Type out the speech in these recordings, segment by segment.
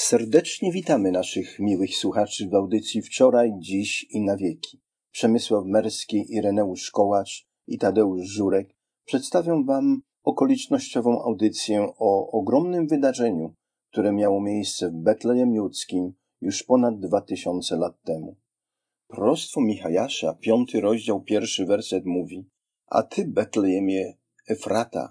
Serdecznie witamy naszych miłych słuchaczy w audycji Wczoraj, Dziś i na wieki. Przemysław Merski, Ireneusz Kołacz i Tadeusz Żurek przedstawią Wam okolicznościową audycję o ogromnym wydarzeniu, które miało miejsce w Betlejem Judzkim już ponad 2000 lat temu. Proroctwo Michajasza, 5 rozdział, 1 werset mówi: A ty, Betlejemie Efrata,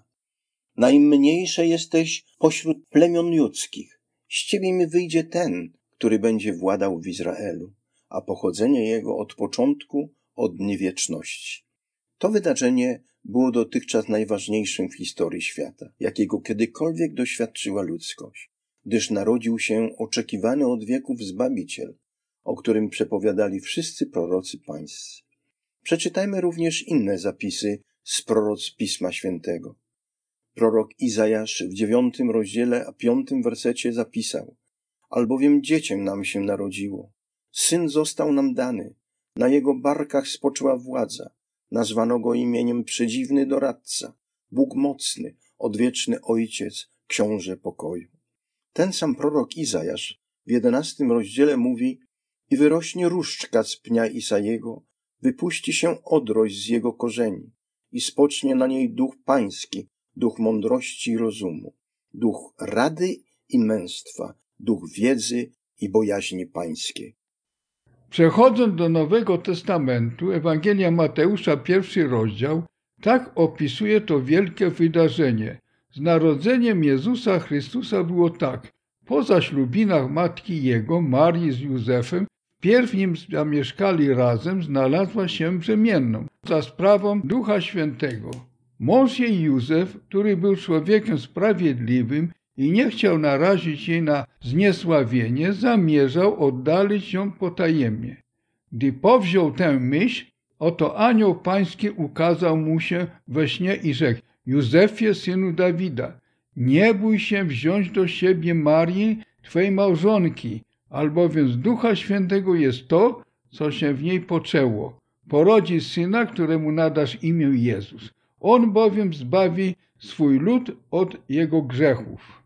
najmniejsze jesteś pośród plemion judzkich. Z ciebie mi wyjdzie ten, który będzie władał w Izraelu, a pochodzenie jego od początku, od dni wieczności. To wydarzenie było dotychczas najważniejszym w historii świata, jakiego kiedykolwiek doświadczyła ludzkość, gdyż narodził się oczekiwany od wieków Zbawiciel, o którym przepowiadali wszyscy prorocy pańscy. Przeczytajmy również inne zapisy z proroc Pisma Świętego. Prorok Izajasz w 9 rozdziale, a 5 wersecie zapisał: Albowiem dziecię nam się narodziło, syn został nam dany, na jego barkach spoczęła władza, nazwano go imieniem Przedziwny Doradca, Bóg Mocny, Odwieczny Ojciec, Książę Pokoju. Ten sam prorok Izajasz w 11 rozdziale mówi: I wyrośnie różdżka z pnia Isajego, wypuści się odrość z jego korzeni i spocznie na niej duch pański, duch mądrości i rozumu, duch rady i męstwa, duch wiedzy i bojaźni pańskiej. Przechodząc do Nowego Testamentu, Ewangelia Mateusza, 1 rozdział, tak opisuje to wielkie wydarzenie. Z narodzeniem Jezusa Chrystusa było tak: po zaślubinach matki Jego, Marii z Józefem, wpierw nim zamieszkali razem, znalazła się brzemienną za sprawą Ducha Świętego. Mąż jej Józef, który był człowiekiem sprawiedliwym i nie chciał narazić jej na zniesławienie, zamierzał oddalić ją potajemnie. Gdy powziął tę myśl, oto anioł pański ukazał mu się we śnie i rzekł: Józefie, synu Dawida, nie bój się wziąć do siebie Marii, twej małżonki, albowiem z Ducha Świętego jest to, co się w niej poczęło. Porodzi syna, któremu nadasz imię Jezus. On bowiem zbawi swój lud od jego grzechów.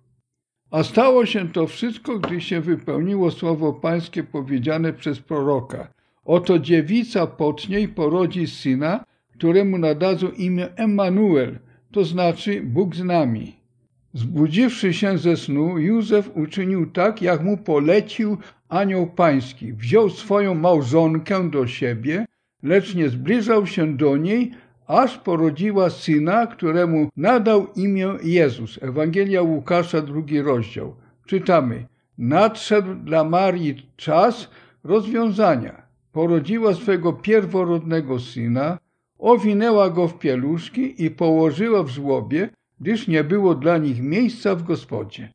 A stało się to wszystko, gdy się wypełniło słowo pańskie powiedziane przez proroka. Oto dziewica pocznie i porodzi syna, któremu nadadzą imię Emmanuel, to znaczy Bóg z nami. Zbudziwszy się ze snu, Józef uczynił tak, jak mu polecił anioł pański. Wziął swoją małżonkę do siebie, lecz nie zbliżał się do niej, aż porodziła syna, któremu nadał imię Jezus. Ewangelia Łukasza, 2 rozdział. Czytamy: Nadszedł dla Marii czas rozwiązania. Porodziła swego pierworodnego syna, owinęła go w pieluszki i położyła w żłobie, gdyż nie było dla nich miejsca w gospodzie.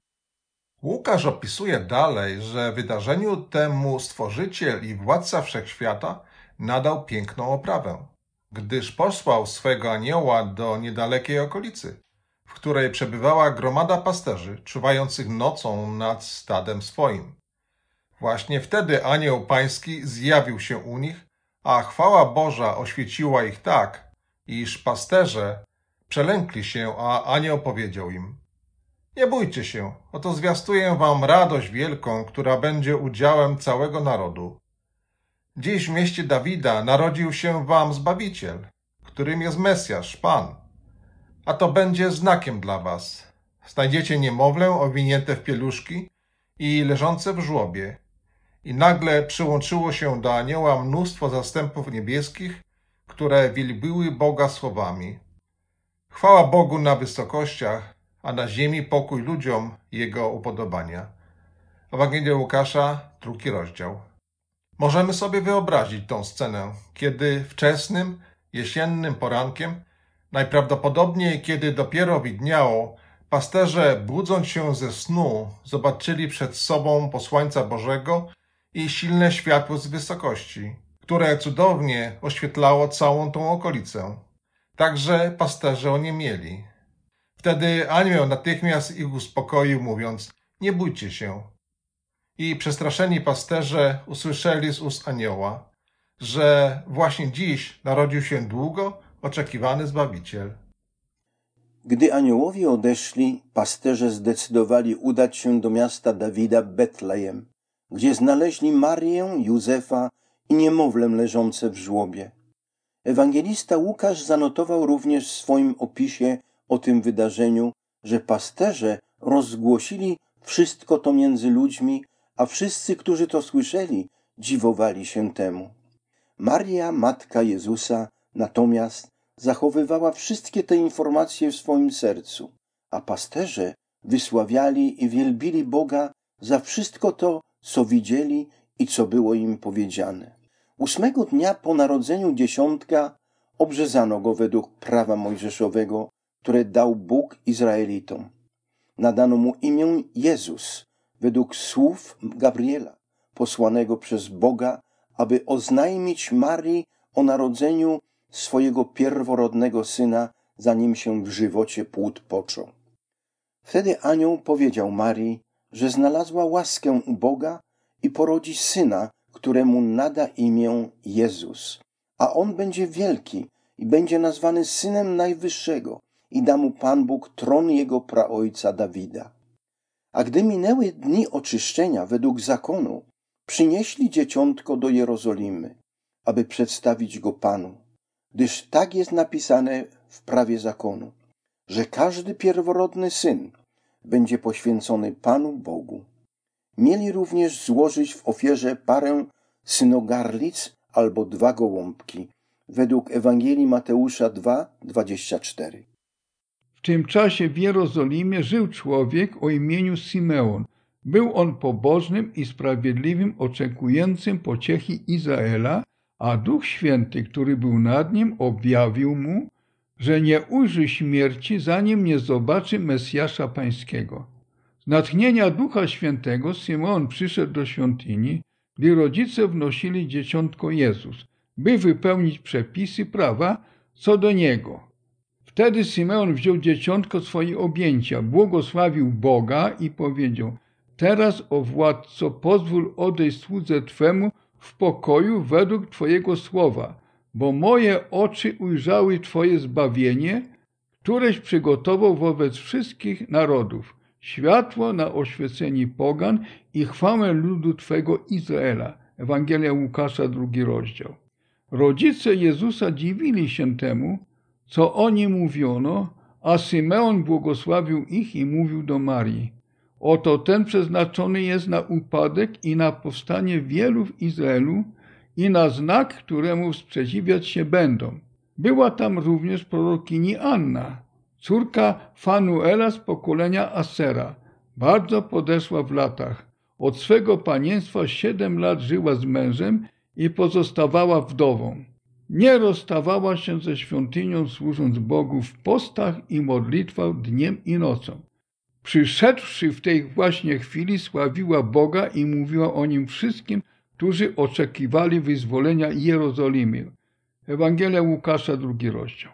Łukasz opisuje dalej, że wydarzeniu temu Stworzyciel i Władca Wszechświata nadał piękną oprawę, gdyż posłał swego anioła do niedalekiej okolicy, w której przebywała gromada pasterzy czuwających nocą nad stadem swoim. Właśnie wtedy anioł pański zjawił się u nich, a chwała Boża oświeciła ich tak, iż pasterze przelękli się, a anioł powiedział im: Nie bójcie się, oto zwiastuję wam radość wielką, która będzie udziałem całego narodu. Dziś w mieście Dawida narodził się wam Zbawiciel, którym jest Mesjasz, Pan. A to będzie znakiem dla was. Znajdziecie niemowlę owinięte w pieluszki i leżące w żłobie. I nagle przyłączyło się do anioła mnóstwo zastępów niebieskich, które wielbiły Boga słowami: Chwała Bogu na wysokościach, a na ziemi pokój ludziom Jego upodobania. Ewangelia Łukasza, 2 rozdział. Możemy sobie wyobrazić tą scenę, kiedy wczesnym, jesiennym porankiem, najprawdopodobniej kiedy dopiero widniało, pasterze, budząc się ze snu, zobaczyli przed sobą posłańca Bożego i silne światło z wysokości, które cudownie oświetlało całą tą okolicę. Także pasterze oniemieli. Wtedy anioł natychmiast ich uspokoił, mówiąc: Nie bójcie się. I przestraszeni pasterze usłyszeli z ust anioła, że właśnie dziś narodził się długo oczekiwany Zbawiciel. Gdy aniołowie odeszli, pasterze zdecydowali udać się do miasta Dawida Betlejem, gdzie znaleźli Marię, Józefa i niemowlę leżące w żłobie. Ewangelista Łukasz zanotował również w swoim opisie o tym wydarzeniu, że pasterze rozgłosili wszystko to między ludźmi, a wszyscy, którzy to słyszeli, dziwowali się temu. Maria, matka Jezusa, natomiast zachowywała wszystkie te informacje w swoim sercu, a pasterze wysławiali i wielbili Boga za wszystko to, co widzieli i co było im powiedziane. 8 dnia po narodzeniu dzieciątka obrzezano go według prawa mojżeszowego, które dał Bóg Izraelitom. Nadano mu imię Jezus, według słów Gabriela, posłanego przez Boga, aby oznajmić Marii o narodzeniu swojego pierworodnego syna, zanim się w żywocie płód począł. Wtedy anioł powiedział Marii, że znalazła łaskę u Boga i porodzi syna, któremu nada imię Jezus, a on będzie wielki i będzie nazwany Synem Najwyższego i da mu Pan Bóg tron jego praojca Dawida. A gdy minęły dni oczyszczenia według zakonu, przynieśli dzieciątko do Jerozolimy, aby przedstawić go Panu, gdyż tak jest napisane w prawie zakonu, że każdy pierworodny syn będzie poświęcony Panu Bogu. Mieli również złożyć w ofierze parę synogarlic albo 2 gołąbki, według Ewangelii Mateusza 2:24. W tym czasie w Jerozolimie żył człowiek o imieniu Simeon. Był on pobożnym i sprawiedliwym, oczekującym pociechy Izraela, a Duch Święty, który był nad nim, objawił mu, że nie ujrzy śmierci, zanim nie zobaczy Mesjasza Pańskiego. Z natchnienia Ducha Świętego Simeon przyszedł do świątyni, gdy rodzice wnosili dzieciątko Jezus, by wypełnić przepisy prawa co do niego. Wtedy Simeon wziął dzieciątko w swoje objęcia, błogosławił Boga i powiedział: Teraz, o władco, pozwól odejść słudze Twemu w pokoju według Twojego słowa, bo moje oczy ujrzały Twoje zbawienie, któreś przygotował wobec wszystkich narodów, światło na oświecenie pogan i chwałę ludu Twego Izraela. Ewangelia Łukasza, 2 rozdział. Rodzice Jezusa dziwili się temu, co o nim mówiono, a Simeon błogosławił ich i mówił do Marii: Oto ten przeznaczony jest na upadek i na powstanie wielu w Izraelu i na znak, któremu sprzeciwiać się będą. Była tam również prorokini Anna, córka Fanuela z pokolenia Asera. Bardzo podeszła w latach. Od swego panienstwa 7 lat żyła z mężem i pozostawała wdową. Nie rozstawała się ze świątynią, służąc Bogu w postach i modlitwach dniem i nocą. Przyszedłszy w tej właśnie chwili, sławiła Boga i mówiła o nim wszystkim, którzy oczekiwali wyzwolenia Jerozolimy. Ewangelia Łukasza, 2 rozdział.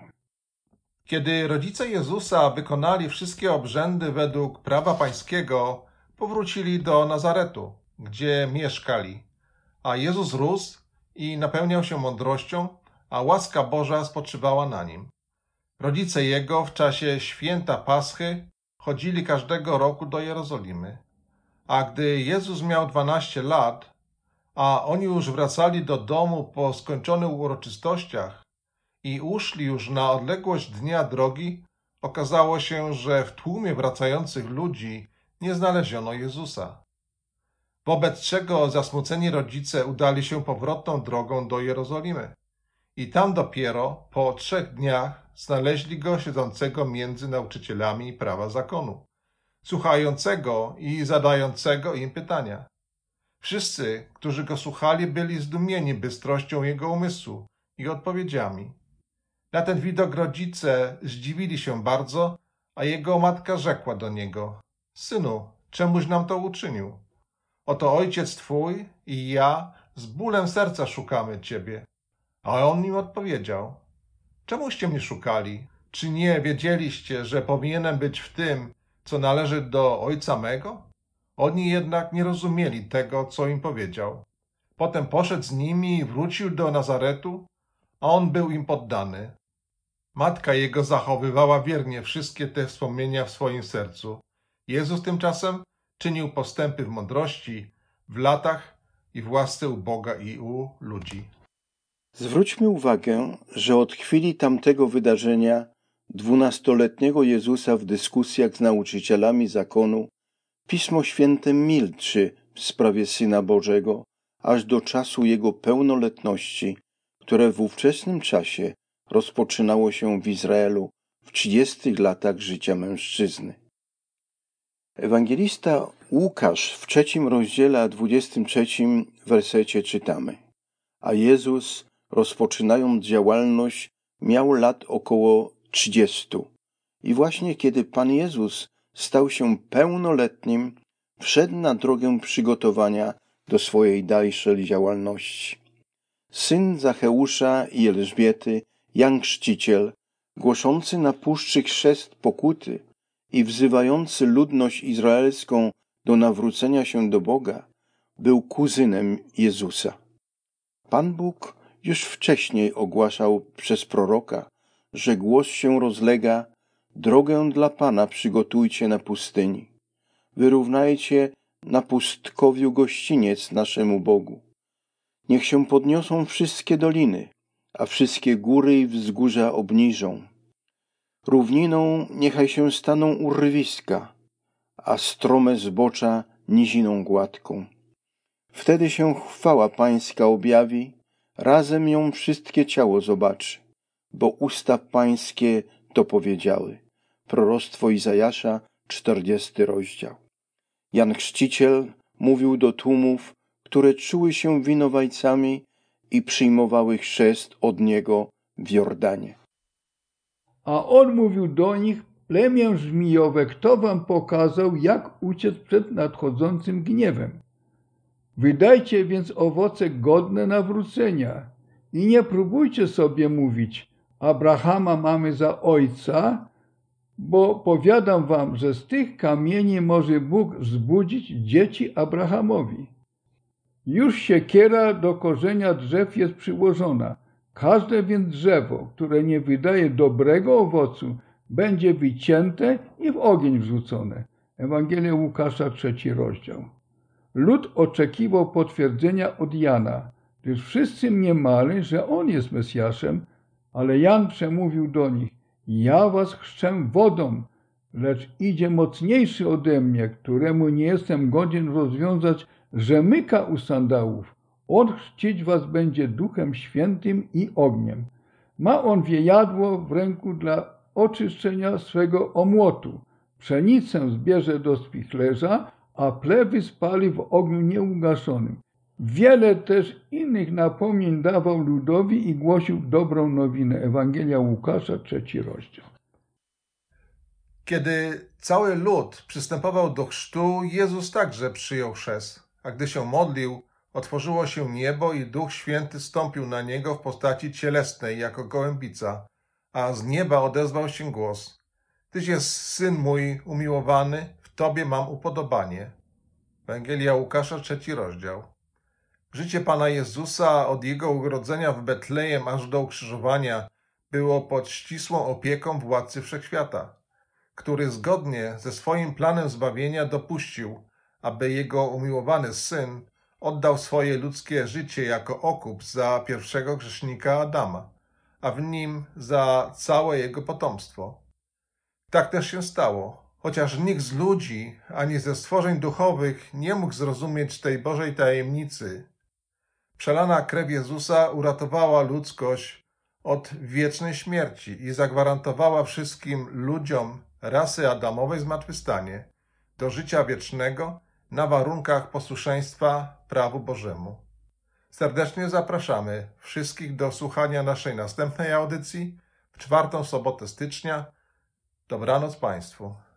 Kiedy rodzice Jezusa wykonali wszystkie obrzędy według prawa pańskiego, powrócili do Nazaretu, gdzie mieszkali. A Jezus rósł i napełniał się mądrością, a łaska Boża spoczywała na nim. Rodzice jego w czasie święta Paschy chodzili każdego roku do Jerozolimy. A gdy Jezus miał 12 lat, a oni już wracali do domu po skończonych uroczystościach i uszli już na odległość dnia drogi, okazało się, że w tłumie wracających ludzi nie znaleziono Jezusa. Wobec czego zasmuceni rodzice udali się powrotną drogą do Jerozolimy. I tam dopiero po 3 dniach znaleźli go siedzącego między nauczycielami prawa zakonu, słuchającego i zadającego im pytania. Wszyscy, którzy go słuchali, byli zdumieni bystrością jego umysłu i odpowiedziami. Na ten widok rodzice zdziwili się bardzo, a jego matka rzekła do niego: Synu, czemuś nam to uczynił? Oto ojciec twój i ja z bólem serca szukamy ciebie. A on im odpowiedział: Czemuście mnie szukali? Czy nie wiedzieliście, że powinienem być w tym, co należy do ojca mego? Oni jednak nie rozumieli tego, co im powiedział. Potem poszedł z nimi i wrócił do Nazaretu, a on był im poddany. Matka jego zachowywała wiernie wszystkie te wspomnienia w swoim sercu. Jezus tymczasem czynił postępy w mądrości, w latach i w łasce u Boga i u ludzi. Zwróćmy uwagę, że od chwili tamtego wydarzenia 12-letniego Jezusa w dyskusjach z nauczycielami zakonu Pismo Święte milczy w sprawie Syna Bożego, aż do czasu Jego pełnoletności, które w ówczesnym czasie rozpoczynało się w Izraelu w 30 latach życia mężczyzny. Ewangelista Łukasz w 3 rozdziale, a 23 wersecie czytamy: A Jezus, rozpoczynając działalność, miał lat około 30. I właśnie kiedy Pan Jezus stał się pełnoletnim, wszedł na drogę przygotowania do swojej dalszej działalności. Syn Zacheusza i Elżbiety, Jan Chrzciciel, głoszący na puszczy chrzest pokuty i wzywający ludność izraelską do nawrócenia się do Boga, był kuzynem Jezusa. Pan Bóg już wcześniej ogłaszał przez proroka, że głos się rozlega: drogę dla Pana przygotujcie na pustyni. Wyrównajcie na pustkowiu gościniec naszemu Bogu. Niech się podniosą wszystkie doliny, a wszystkie góry i wzgórza obniżą. Równiną niechaj się staną urwiska, a strome zbocza niziną gładką. Wtedy się chwała Pańska objawi, razem ją wszystkie ciało zobaczy, bo usta Pańskie to powiedziały. Proroctwo Izajasza, 40 rozdział. Jan Chrzciciel mówił do tłumów, które czuły się winowajcami i przyjmowały chrzest od niego w Jordanie. A on mówił do nich: plemię żmijowe, kto wam pokazał, jak uciec przed nadchodzącym gniewem? Wydajcie więc owoce godne nawrócenia i nie próbujcie sobie mówić: Abrahama mamy za ojca, bo powiadam wam, że z tych kamieni może Bóg wzbudzić dzieci Abrahamowi. Już siekiera do korzenia drzew jest przyłożona. Każde więc drzewo, które nie wydaje dobrego owocu, będzie wycięte i w ogień wrzucone. Ewangelia Łukasza, 3 rozdział. Lud oczekiwał potwierdzenia od Jana, gdyż wszyscy mniemali, że on jest Mesjaszem, ale Jan przemówił do nich: ja was chrzczę wodą, lecz idzie mocniejszy ode mnie, któremu nie jestem godzien rozwiązać rzemyka u sandałów. On chrzcić was będzie Duchem Świętym i ogniem. Ma on wiejadło w ręku dla oczyszczenia swego omłotu. Pszenicę zbierze do spichlerza, a plewy spali w ogniu nieugaszonym. Wiele też innych napomnień dawał ludowi i głosił dobrą nowinę. Ewangelia Łukasza, 3 rozdział. Kiedy cały lud przystępował do chrztu, Jezus także przyjął chrzest, a gdy się modlił, otworzyło się niebo i Duch Święty stąpił na niego w postaci cielesnej jako gołębica, a z nieba odezwał się głos: Tyś jest Syn mój umiłowany, w Tobie mam upodobanie. Ewangelia Łukasza, 3 rozdział. Życie Pana Jezusa od Jego urodzenia w Betlejem aż do ukrzyżowania było pod ścisłą opieką Władcy Wszechświata, który zgodnie ze swoim planem zbawienia dopuścił, aby Jego umiłowany Syn oddał swoje ludzkie życie jako okup za pierwszego grzesznika Adama, a w nim za całe jego potomstwo. Tak też się stało, chociaż nikt z ludzi ani ze stworzeń duchowych nie mógł zrozumieć tej Bożej tajemnicy. Przelana krew Jezusa uratowała ludzkość od wiecznej śmierci i zagwarantowała wszystkim ludziom rasy Adamowej zmartwychwstanie do życia wiecznego na warunkach posłuszeństwa prawu Bożemu. Serdecznie zapraszamy wszystkich do słuchania naszej następnej audycji w 4. sobotę stycznia. Dobranoc Państwu.